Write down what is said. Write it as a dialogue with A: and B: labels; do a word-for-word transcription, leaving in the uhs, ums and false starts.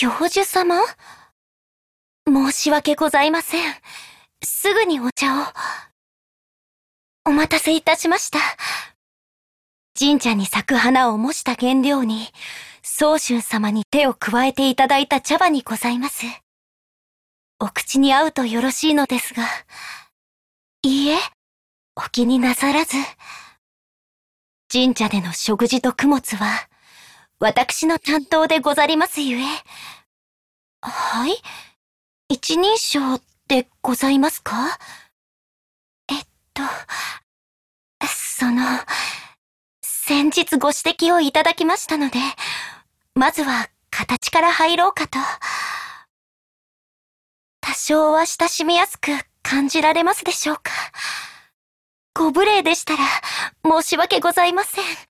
A: 教授様？申し訳ございません。すぐにお茶を。お待たせいたしました。神社に咲く花を模した原料に、宗春様に手を加えていただいた茶葉にございます。お口に合うとよろしいのですが。いいえ、お気になさらず。神社での食事と供物は、私の担当でござりますゆえ。はい？一人称でございますか？えっと、その、先日ご指摘をいただきましたので、まずは形から入ろうかと。多少は親しみやすく感じられますでしょうか。ご無礼でしたら申し訳ございません。